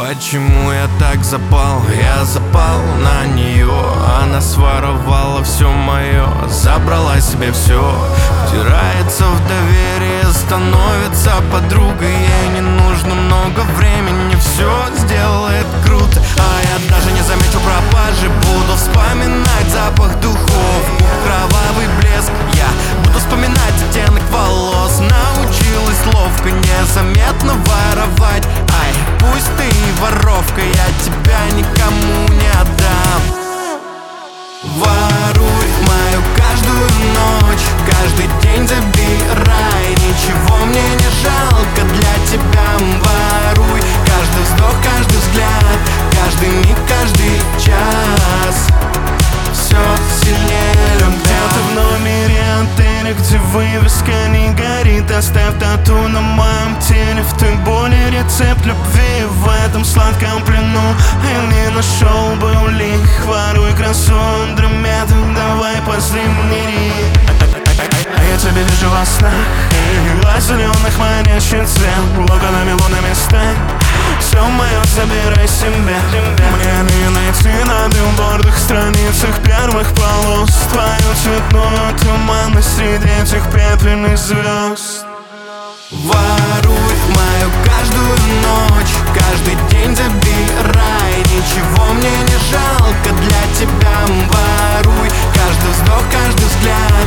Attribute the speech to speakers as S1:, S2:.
S1: Почему я так запал? Я запал на нее. Она своровала все мое, забрала себе все. Втирается в доверие, становится подругой. Ей не нужно много времени, все сделает круто. А я даже не замечу пропажи. Буду вспоминать запах духов, кровавый блеск. Я буду вспоминать оттенок волос. Научилась ловко, незаметно воровать. Ай, пусть ты и воровка, я тебя никому не отдам. Воруй мою каждую ночь, каждый день забирай. Ничего мне не жалко для тебя. Воруй каждый вздох, каждый взгляд, каждый миг, каждый час. Все сильнее любя.
S2: Где-то в номере отеля, где вывеска не горит, оставь тату на моем теле. В той боли рецепт любви в этом сладком плену. И не нашел бы улик. Воруй красу Андромеды, давай последний. А я тебя вижу во снах, глаз зеленых манящий цвет, локонами лунными стань. Все мое забирай себе. Мне не найти на билбордах, страницах первых полос твою цветную туманность среди этих пепельных звезд.
S1: Воруй мою каждую ночь, каждый день забирай. Ничего мне не жалко для тебя. Воруй каждый вздох, каждый взгляд,